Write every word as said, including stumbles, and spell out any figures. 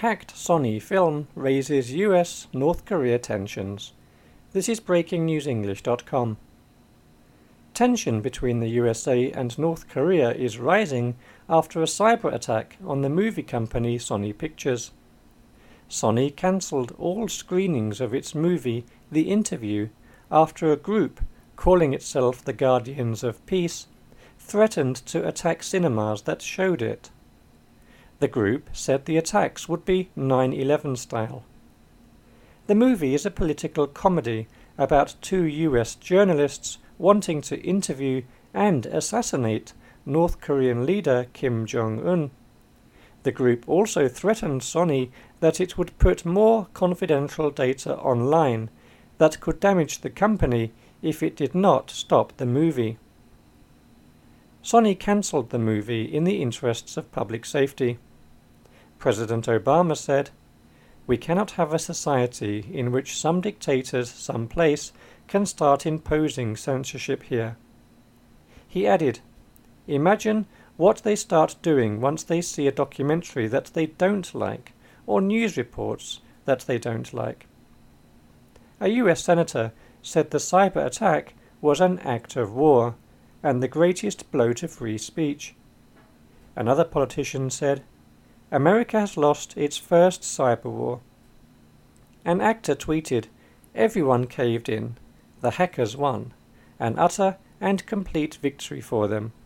Hacked Sony film raises U S North Korea tensions. This is breaking news english dot com. Tension between the U S A and North Korea is rising after a cyber attack on the movie company Sony Pictures. Sony cancelled all screenings of its movie The Interview after a group, calling itself the Guardians of Peace, threatened to attack cinemas that showed it. The group said the attacks would be nine eleven style. The movie is a political comedy about two U S journalists wanting to interview and assassinate North Korean leader Kim Jong-un. The group also threatened Sony that it would put more confidential data online that could damage the company if it did not stop the movie. Sony cancelled the movie in the interests of public safety. President Obama said, "We cannot have a society in which some dictators someplace can start imposing censorship here." He added, "Imagine what they start doing once they see a documentary that they don't like, or news reports that they don't like." A U S senator said the cyber attack was an act of war and the greatest blow to free speech. Another politician said, "America has lost its first cyber war." An actor tweeted, "Everyone caved in. The hackers won. An utter and complete victory for them."